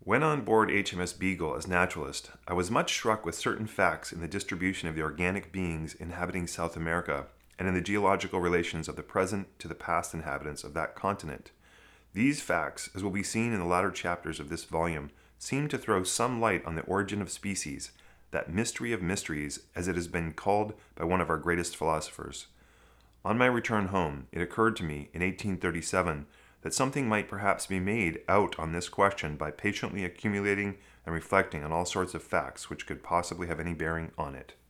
When on board HMS Beagle as naturalist, I was much struck with certain facts in the distribution of the organic beings inhabiting South America and in the geological relations of the present to the past inhabitants of that continent. These facts, as will be seen in the latter chapters of this volume, seem to throw some light on the origin of species, that mystery of mysteries, as it has been called by one of our greatest philosophers. On my return home, it occurred to me, in 1837, that something might perhaps be made out on this question by patiently accumulating and reflecting on all sorts of facts which could possibly have any bearing on it.